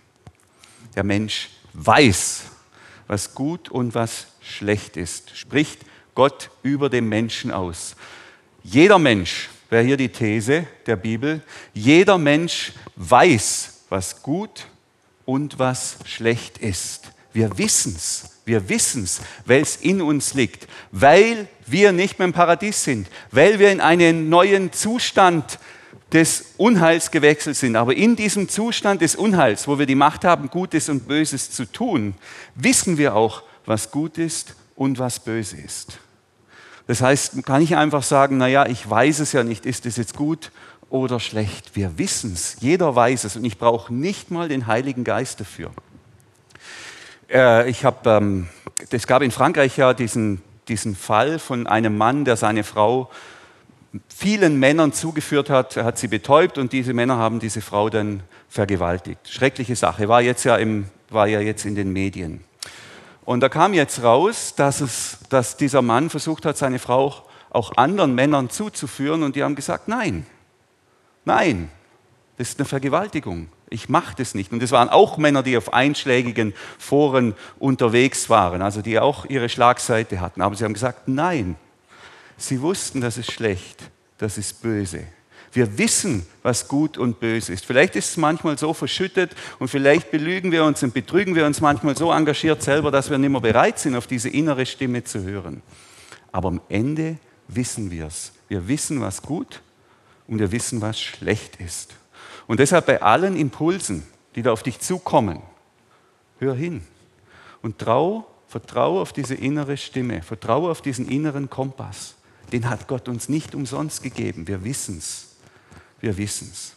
Der Mensch weiß, was gut und was schlecht ist, spricht Gott über den Menschen aus. Jeder Mensch, wäre hier die These der Bibel, jeder Mensch weiß, was gut und was schlecht ist. Wir wissen es. Wir wissen es, weil es in uns liegt, weil wir nicht mehr im Paradies sind, weil wir in einen neuen Zustand des Unheils gewechselt sind. Aber in diesem Zustand des Unheils, wo wir die Macht haben, Gutes und Böses zu tun, wissen wir auch, was gut ist und was böse ist. Das heißt, man kann nicht einfach sagen, naja, ich weiß es ja nicht, ist es jetzt gut oder schlecht. Wir wissen es, jeder weiß es und ich brauche nicht mal den Heiligen Geist dafür. Ich habe, ähm, es gab in Frankreich ja diesen, diesen Fall von einem Mann, der seine Frau vielen Männern zugeführt hat, er hat sie betäubt und diese Männer haben diese Frau dann vergewaltigt. Schreckliche Sache, war jetzt ja, im, war ja jetzt in den Medien. Und da kam jetzt raus, dass, es, dass dieser Mann versucht hat, seine Frau auch anderen Männern zuzuführen und die haben gesagt, nein, nein, das ist eine Vergewaltigung. Ich mache das nicht. Und es waren auch Männer, die auf einschlägigen Foren unterwegs waren, also die auch ihre Schlagseite hatten. Aber sie haben gesagt, nein. Sie wussten, das ist schlecht, das ist böse. Wir wissen, was gut und böse ist. Vielleicht ist es manchmal so verschüttet und vielleicht belügen wir uns und betrügen wir uns manchmal so engagiert selber, dass wir nicht mehr bereit sind, auf diese innere Stimme zu hören. Aber am Ende wissen wir es. Wir wissen, was gut und wir wissen, was schlecht ist. Und deshalb bei allen Impulsen, die da auf dich zukommen, hör hin und trau, vertraue auf diese innere Stimme, vertraue auf diesen inneren Kompass. Den hat Gott uns nicht umsonst gegeben. Wir wissen es. Wir wissen es.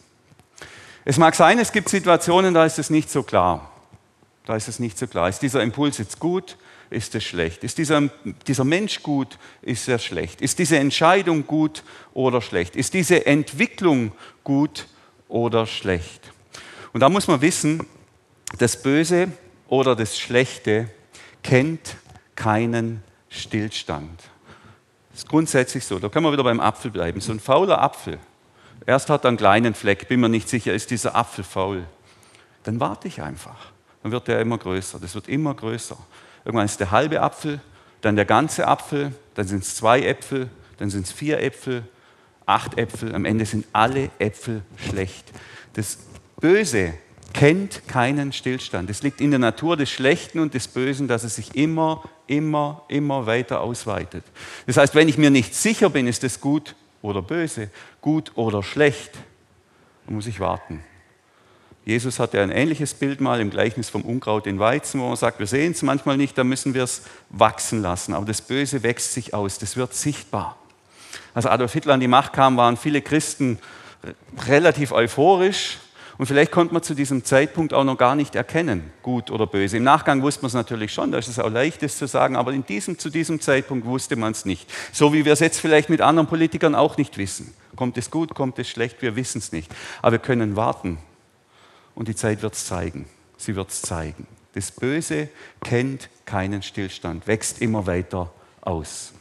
Es mag sein, es gibt Situationen, da ist es nicht so klar. Da ist es nicht so klar. Ist dieser Impuls jetzt gut? Ist es schlecht? Ist dieser, dieser Mensch gut? Ist er schlecht? Ist diese Entscheidung gut oder schlecht? Ist diese Entwicklung gut oder schlecht? Und da muss man wissen, das Böse oder das Schlechte kennt keinen Stillstand. Das ist grundsätzlich so. Da können wir wieder beim Apfel bleiben. So ein fauler Apfel. Erst hat er einen kleinen Fleck, bin mir nicht sicher, ist dieser Apfel faul. Dann warte ich einfach. Dann wird der immer größer. Das wird immer größer. Irgendwann ist der halbe Apfel, dann der ganze Apfel, dann sind es zwei Äpfel, dann sind es vier Äpfel, acht Äpfel. Am Ende sind alle Äpfel schlecht. Das Böse kennt keinen Stillstand. Es liegt in der Natur des Schlechten und des Bösen, dass es sich immer, immer, immer weiter ausweitet. Das heißt, wenn ich mir nicht sicher bin, ist es gut oder böse, gut oder schlecht, dann muss ich warten. Jesus hatte ein ähnliches Bild mal im Gleichnis vom Unkraut in Weizen, wo er sagt, wir sehen es manchmal nicht, dann müssen wir es wachsen lassen. Aber das Böse wächst sich aus, das wird sichtbar. Als Adolf Hitler an die Macht kam, waren viele Christen relativ euphorisch und vielleicht konnte man zu diesem Zeitpunkt auch noch gar nicht erkennen, gut oder böse. Im Nachgang wusste man es natürlich schon, da ist es auch leicht, das zu sagen, aber in diesem, zu diesem Zeitpunkt wusste man es nicht. So wie wir es jetzt vielleicht mit anderen Politikern auch nicht wissen. Kommt es gut, kommt es schlecht, wir wissen es nicht. Aber wir können warten. Und die Zeit wird es zeigen. Sie wird es zeigen. Das Böse kennt keinen Stillstand, wächst immer weiter aus.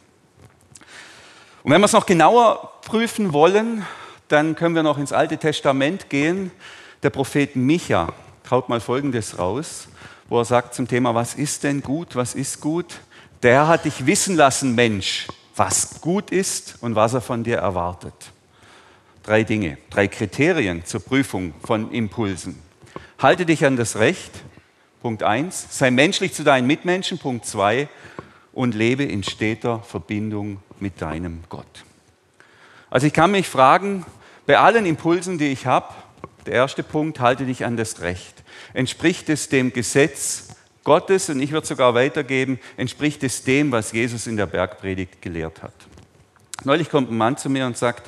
Und wenn wir es noch genauer prüfen wollen, dann können wir noch ins Alte Testament gehen. Der Prophet Micha haut mal Folgendes raus, wo er sagt zum Thema, was ist denn gut, was ist gut? Der Herr hat dich wissen lassen, Mensch, was gut ist und was er von dir erwartet. Drei Dinge, drei Kriterien zur Prüfung von Impulsen. Halte dich an das Recht, Punkt eins. Sei menschlich zu deinen Mitmenschen, Punkt zwei. Und lebe in steter Verbindung mit deinem Gott. Also ich kann mich fragen, bei allen Impulsen, die ich habe, der erste Punkt, halte dich an das Recht. Entspricht es dem Gesetz Gottes, und ich würde sogar weitergeben, entspricht es dem, was Jesus in der Bergpredigt gelehrt hat. Neulich kommt ein Mann zu mir und sagt,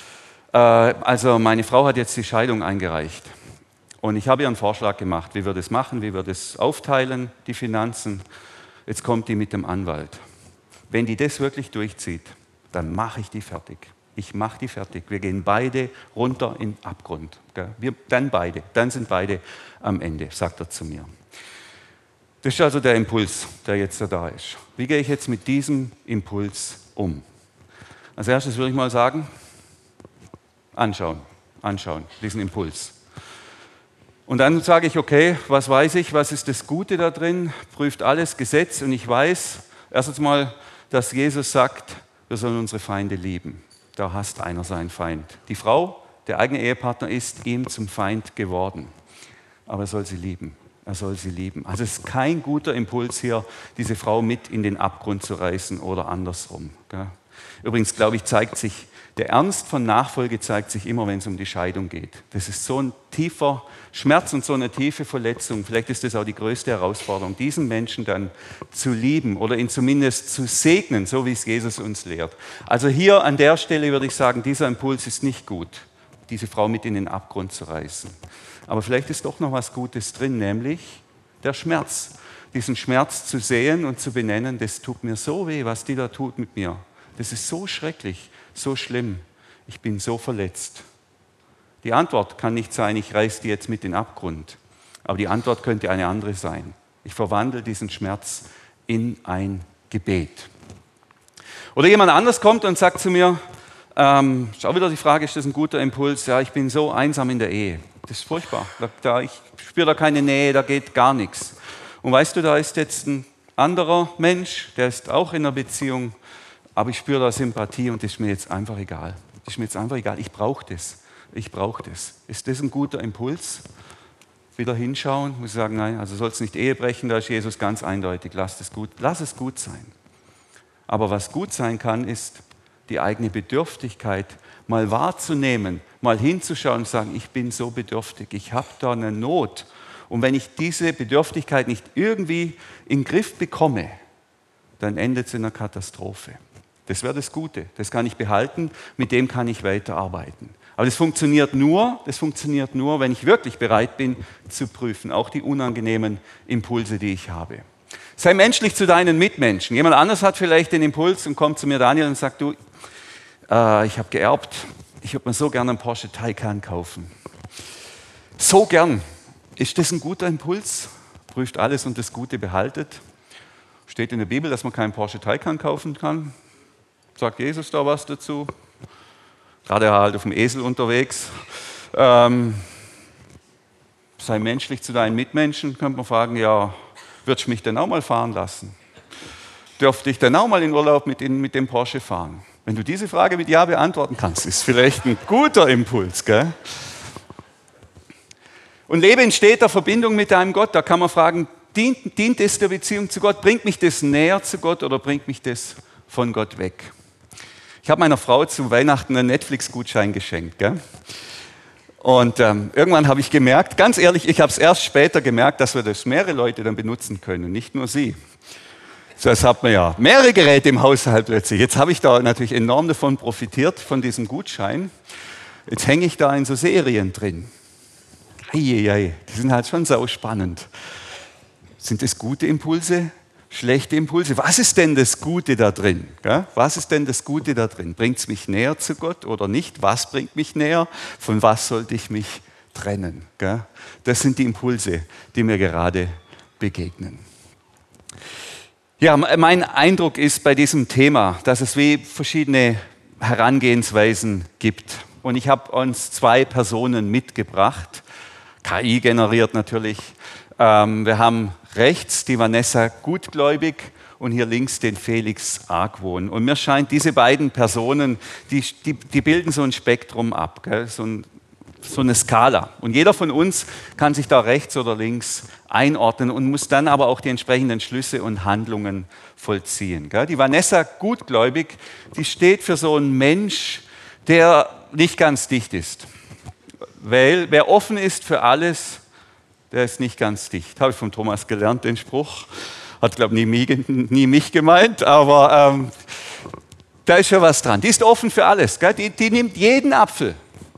also meine Frau hat jetzt die Scheidung eingereicht und ich habe ihr einen Vorschlag gemacht, wie wir das machen, wie wir das aufteilen, die Finanzen. Jetzt kommt die mit dem Anwalt. Wenn die das wirklich durchzieht, dann mache ich die fertig. Ich mache die fertig. Wir gehen beide runter in den Abgrund. Wir, dann beide, dann sind beide am Ende, sagt er zu mir. Das ist also der Impuls, der jetzt da ist. Wie gehe ich jetzt mit diesem Impuls um? Als erstes würde ich mal sagen, anschauen, anschauen, diesen Impuls. Und dann sage ich, okay, was weiß ich, was ist das Gute da drin? Prüft alles Gesetz und ich weiß erstens mal, dass Jesus sagt, wir sollen unsere Feinde lieben. Da hasst einer seinen Feind. Die Frau, der eigene Ehepartner, ist ihm zum Feind geworden. Aber er soll sie lieben. Er soll sie lieben. Also es ist kein guter Impuls hier, diese Frau mit in den Abgrund zu reißen oder andersrum. Übrigens, glaube ich, zeigt sich, der Ernst von Nachfolge zeigt sich immer, wenn es um die Scheidung geht. Das ist so ein tiefer Schmerz und so eine tiefe Verletzung. Vielleicht ist das auch die größte Herausforderung, diesen Menschen dann zu lieben oder ihn zumindest zu segnen, so wie es Jesus uns lehrt. Also hier an der Stelle würde ich sagen, dieser Impuls ist nicht gut, diese Frau mit in den Abgrund zu reißen. Aber vielleicht ist doch noch was Gutes drin, nämlich der Schmerz. Diesen Schmerz zu sehen und zu benennen, das tut mir so weh, was die da tut mit mir. Das ist so schrecklich, so schlimm. ich bin so verletzt. Die Antwort kann nicht sein, ich reiß die jetzt mit in den Abgrund. Aber die Antwort könnte eine andere sein. Ich verwandle diesen Schmerz in ein Gebet. Oder jemand anders kommt und sagt zu mir, ähm, ist auch wieder die Frage, ist das ein guter Impuls? Ja, ich bin so einsam in der Ehe. Das ist furchtbar. Da, da, ich spüre da keine Nähe, da geht gar nichts. Und weißt du, da ist jetzt ein anderer Mensch, der ist auch in einer Beziehung, aber ich spüre da Sympathie und das ist mir jetzt einfach egal. Das ist mir jetzt einfach egal. Ich brauche das. Ich brauche das. Ist das ein guter Impuls? Wieder hinschauen, muss ich sagen, nein, also soll es nicht Ehe brechen, da ist Jesus ganz eindeutig, lass es gut, lass es gut sein. Aber was gut sein kann, ist die eigene Bedürftigkeit mal wahrzunehmen, mal hinzuschauen und sagen, ich bin so bedürftig, ich habe da eine Not. Und wenn ich diese Bedürftigkeit nicht irgendwie in den Griff bekomme, dann endet es in einer Katastrophe. Das wäre das Gute, das kann ich behalten, mit dem kann ich weiterarbeiten. Aber das funktioniert nur, das funktioniert nur, wenn ich wirklich bereit bin zu prüfen, auch die unangenehmen Impulse, die ich habe. Sei menschlich zu deinen Mitmenschen. Jemand anderes hat vielleicht den Impuls und kommt zu mir, Daniel, und sagt, du, äh, ich habe geerbt, ich würde mir so gerne einen Porsche Taycan kaufen. So gern. Ist das ein guter Impuls? Prüft alles und das Gute behaltet. Steht in der Bibel, dass man keinen Porsche Taycan kaufen kann. Sagt Jesus da was dazu? Gerade halt auf dem Esel unterwegs. Ähm, sei menschlich zu deinen Mitmenschen, könnte man fragen, ja, würdest du mich denn auch mal fahren lassen? Dürfte ich denn auch mal in Urlaub mit, in, mit dem Porsche fahren? Wenn du diese Frage mit Ja beantworten kannst, ist vielleicht ein guter Impuls, gell? Und lebe in steter Verbindung mit deinem Gott. Da kann man fragen, dient, dient es der Beziehung zu Gott? Bringt mich das näher zu Gott oder bringt mich das von Gott weg? Ich habe meiner Frau zu Weihnachten einen Netflix-Gutschein geschenkt, gell? Und ähm, irgendwann habe ich gemerkt, ganz ehrlich, ich habe es erst später gemerkt, dass wir das mehrere Leute dann benutzen können, nicht nur sie. So, jetzt hat man ja mehrere Geräte im Haushalt plötzlich. Jetzt habe ich da natürlich enorm davon profitiert, von diesem Gutschein. Jetzt hänge ich da in so Serien drin. Eieiei, die sind halt schon sau spannend. Sind das gute Impulse? Schlechte Impulse. Was ist denn das Gute da drin? Was ist denn das Gute da drin? Bringt es mich näher zu Gott oder nicht? Was bringt mich näher? Von was sollte ich mich trennen? Das sind die Impulse, die mir gerade begegnen. Ja, mein Eindruck ist bei diesem Thema, dass es wie verschiedene Herangehensweisen gibt. Und ich habe uns zwei Personen mitgebracht, K I generiert natürlich. Wir haben rechts die Vanessa Gutgläubig und hier links den Felix Argwohn. Und mir scheint, diese beiden Personen, die, die, die bilden so ein Spektrum ab, gell? So, ein, so eine Skala. Und jeder von uns kann sich da rechts oder links einordnen und muss dann aber auch die entsprechenden Schlüsse und Handlungen vollziehen. Gell? Die Vanessa Gutgläubig, die steht für so einen Mensch, der nicht ganz dicht ist. Weil wer offen ist für alles, der ist nicht ganz dicht. Habe ich von Thomas gelernt, den Spruch. Hat, glaube ich, nie, nie mich gemeint, aber ähm, da ist ja was dran. Die ist offen für alles. Gell? Die, die nimmt jeden Apfel.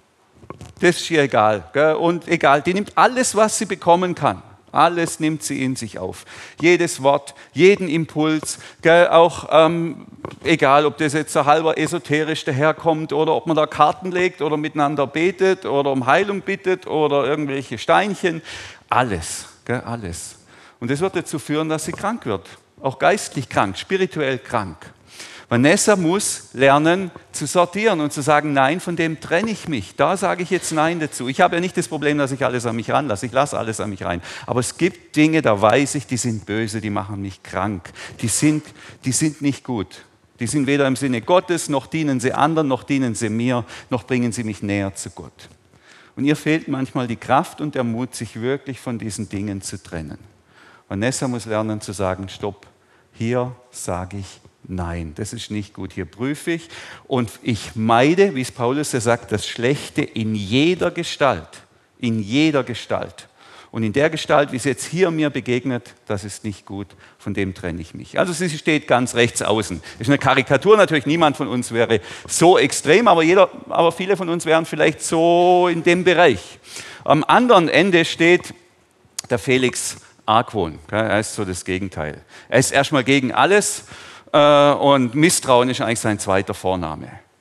Das ist ihr egal. Gell? Und egal, die nimmt alles, was sie bekommen kann. Alles nimmt sie in sich auf. Jedes Wort, jeden Impuls, gell? Auch ähm, egal, ob das jetzt so halber esoterisch daherkommt oder ob man da Karten legt oder miteinander betet oder um Heilung bittet oder irgendwelche Steinchen. Alles, gell? Alles. Und das wird dazu führen, dass sie krank wird. Auch geistlich krank, spirituell krank. Vanessa muss lernen zu sortieren und zu sagen, nein, von dem trenne ich mich. Da sage ich jetzt Nein dazu. Ich habe ja nicht das Problem, dass ich alles an mich ranlasse. Ich lasse alles an mich rein. Aber es gibt Dinge, da weiß ich, die sind böse, die machen mich krank. Die sind, die sind nicht gut. Die sind weder im Sinne Gottes, noch dienen sie anderen, noch dienen sie mir, noch bringen sie mich näher zu Gott. Und ihr fehlt manchmal die Kraft und der Mut, sich wirklich von diesen Dingen zu trennen. Vanessa muss lernen zu sagen, stopp, hier sage ich Nein, das ist nicht gut, hier prüfe ich und ich meide, wie es Paulus ja sagt, das Schlechte in jeder Gestalt, in jeder Gestalt. Und in der Gestalt, wie es jetzt hier mir begegnet, das ist nicht gut, von dem trenne ich mich. Also sie steht ganz rechts außen. Das ist eine Karikatur, natürlich niemand von uns wäre so extrem, aber, jeder, aber viele von uns wären vielleicht so in dem Bereich. Am anderen Ende steht der Felix Argwohn, er ist so das Gegenteil. Er ist erstmal gegen alles, und Misstrauen ist eigentlich sein zweiter Vorname.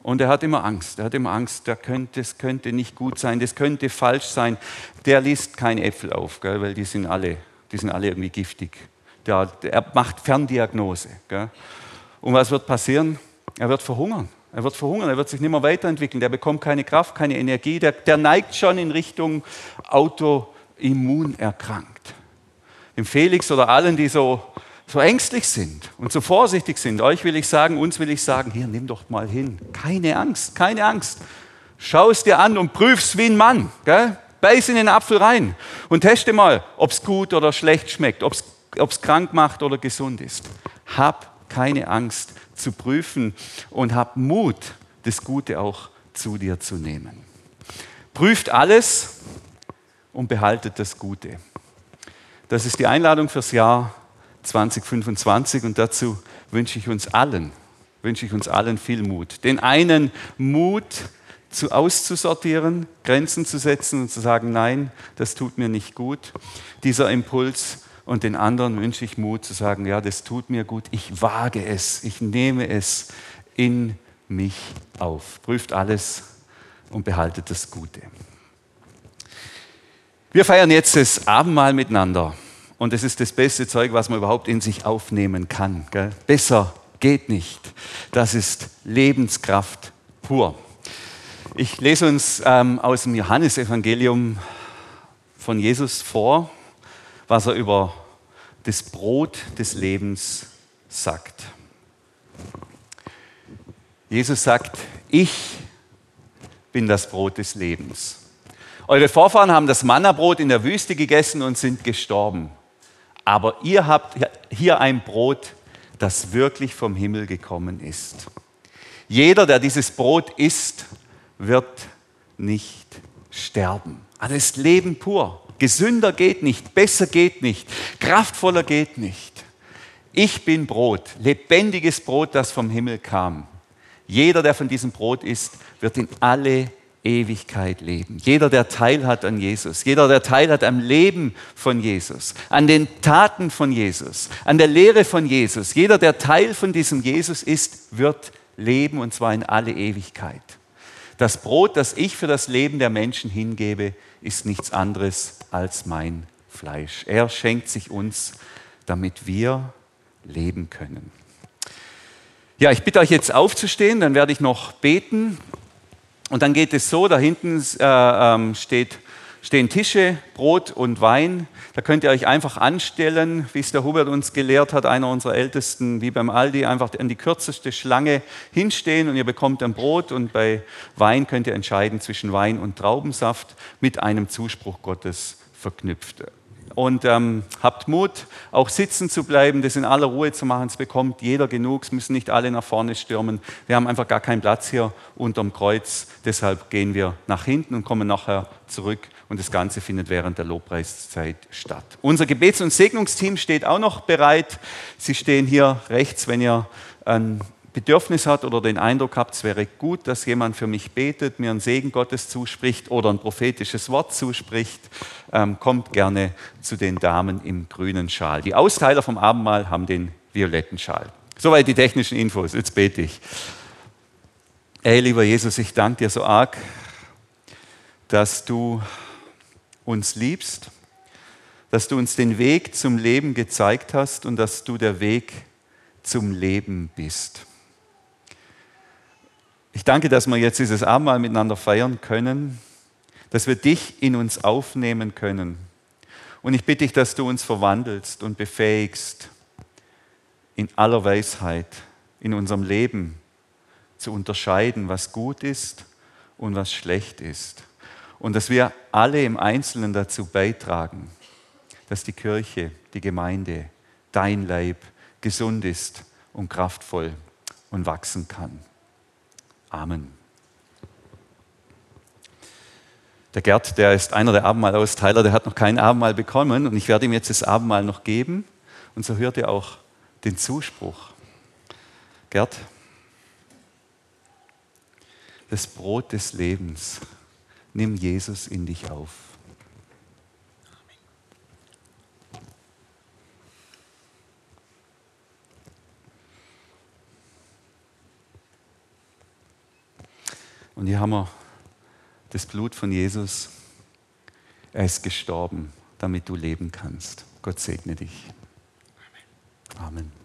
Und er hat immer Angst. Er hat immer Angst, das könnte, das könnte nicht gut sein, das könnte falsch sein. Der liest keine Äpfel auf, gell, weil die sind, alle, die sind alle irgendwie giftig. Der, er macht Ferndiagnose. Gell. Und was wird passieren? Er wird verhungern. Er wird verhungern, er wird sich nicht mehr weiterentwickeln. Der bekommt keine Kraft, keine Energie. Der, der neigt schon in Richtung Autoimmun erkrankt. Dem Felix oder allen, die so so ängstlich sind und so vorsichtig sind, euch will ich sagen, uns will ich sagen, hier, nimm doch mal hin. Keine Angst, keine Angst. Schau es dir an und prüf's wie ein Mann. Gell? Beiß in den Apfel rein und teste mal, ob es gut oder schlecht schmeckt, ob es krank macht oder gesund ist. Hab keine Angst zu prüfen und hab Mut, das Gute auch zu dir zu nehmen. Prüft alles und behaltet das Gute. Das ist die Einladung fürs Jahr zwanzig fünfundzwanzig und dazu wünsche ich uns allen, wünsche ich uns allen viel Mut. Den einen Mut zu auszusortieren, Grenzen zu setzen und zu sagen, nein, das tut mir nicht gut, dieser Impuls. Und den anderen wünsche ich Mut zu sagen, ja, das tut mir gut, ich wage es, ich nehme es in mich auf. Prüft alles und behaltet das Gute. Wir feiern jetzt das Abendmahl miteinander. Und das ist das beste Zeug, was man überhaupt in sich aufnehmen kann. Gell? Besser geht nicht. Das ist Lebenskraft pur. Ich lese uns ähm, aus dem Johannesevangelium von Jesus vor, was er über das Brot des Lebens sagt. Jesus sagt, ich bin das Brot des Lebens. Eure Vorfahren haben das Mannabrot in der Wüste gegessen und sind gestorben. Aber ihr habt hier ein Brot, das wirklich vom Himmel gekommen ist. Jeder, der dieses Brot isst, wird nicht sterben. Also das ist Leben pur. Gesünder geht nicht, besser geht nicht, kraftvoller geht nicht. Ich bin Brot, lebendiges Brot, das vom Himmel kam. Jeder, der von diesem Brot isst, wird in alle Ewigkeit leben. Jeder, der Teil hat an Jesus, jeder, der Teil hat am Leben von Jesus, an den Taten von Jesus, an der Lehre von Jesus, jeder, der Teil von diesem Jesus ist, wird leben und zwar in alle Ewigkeit. Das Brot, das ich für das Leben der Menschen hingebe, ist nichts anderes als mein Fleisch. Er schenkt sich uns, damit wir leben können. Ja, ich bitte euch jetzt aufzustehen, dann werde ich noch beten. Und dann geht es so, da hinten äh, steht, stehen Tische, Brot und Wein. Da könnt ihr euch einfach anstellen, wie es der Hubert uns gelehrt hat, einer unserer Ältesten, wie beim Aldi, einfach an die kürzeste Schlange hinstehen und ihr bekommt ein Brot und bei Wein könnt ihr entscheiden zwischen Wein und Traubensaft mit einem Zuspruch Gottes verknüpft. Und ähm, habt Mut, auch sitzen zu bleiben, das in aller Ruhe zu machen. Es bekommt jeder genug, es müssen nicht alle nach vorne stürmen. Wir haben einfach gar keinen Platz hier unterm Kreuz. Deshalb gehen wir nach hinten und kommen nachher zurück. Und das Ganze findet während der Lobpreiszeit statt. Unser Gebets- und Segnungsteam steht auch noch bereit. Sie stehen hier rechts, wenn ihr ein Bedürfnis habt oder den Eindruck habt, es wäre gut, dass jemand für mich betet, mir einen Segen Gottes zuspricht oder ein prophetisches Wort zuspricht, ähm, kommt gerne zu den Damen im grünen Schal. Die Austeiler vom Abendmahl haben den violetten Schal. Soweit die technischen Infos. Jetzt bete ich. Ey, lieber Jesus, ich danke dir so arg, dass du uns liebst, dass du uns den Weg zum Leben gezeigt hast und dass du der Weg zum Leben bist. Ich danke, dass wir jetzt dieses Abendmahl miteinander feiern können, dass wir dich in uns aufnehmen können. Und ich bitte dich, dass du uns verwandelst und befähigst, in aller Weisheit in unserem Leben zu unterscheiden, was gut ist und was schlecht ist. Und dass wir alle im Einzelnen dazu beitragen, dass die Kirche, die Gemeinde, dein Leib gesund ist und kraftvoll und wachsen kann. Amen. Der Gerd, der ist einer der Abendmahlausteiler, der hat noch kein Abendmahl bekommen und ich werde ihm jetzt das Abendmahl noch geben und so hört ihr auch den Zuspruch. Gerd, das Brot des Lebens, nimm Jesus in dich auf. Und hier haben wir das Blut von Jesus. Er ist gestorben, damit du leben kannst. Gott segne dich. Amen.